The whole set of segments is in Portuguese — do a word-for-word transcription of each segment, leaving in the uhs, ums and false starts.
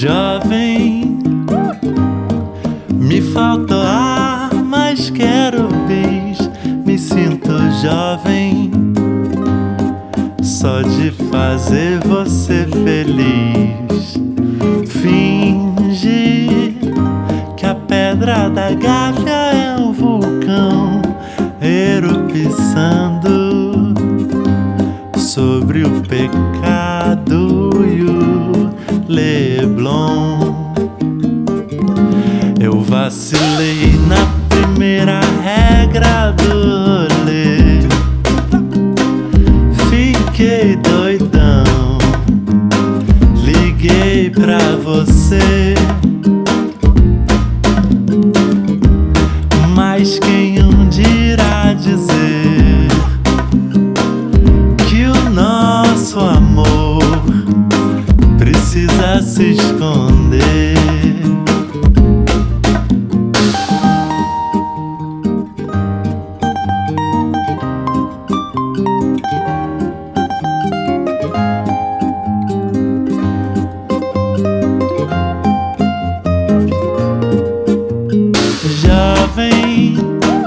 Jovem, me falta ar, mas quero bis. Me sinto jovem só de fazer você feliz. Finge que a pedra da Gávea é um vulcão erupçando sobre o pecado e o Leblon. Eu vacilei na primeira regra do rolê, fiquei doidão, liguei pra você. Mas quem um dirá dizer que o nosso amor precisa se esconder? Jovem,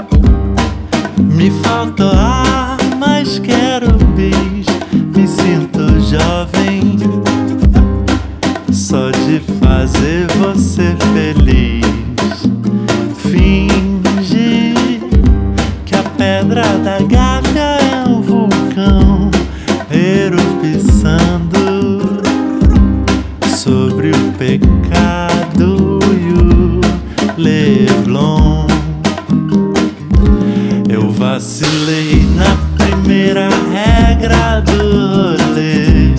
me falta ar, mas quero bis. Me sinto jovem só de fazer você feliz. Finge que a pedra da Gávea é um vulcão erupçando sobre o pecado e o Leblon. Eu vacilei na primeira regra do rolê,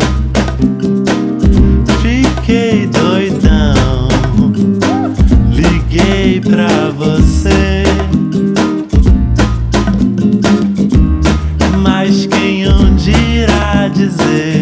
fiquei doidão, liguei pra você. Mas quem um dirá dizer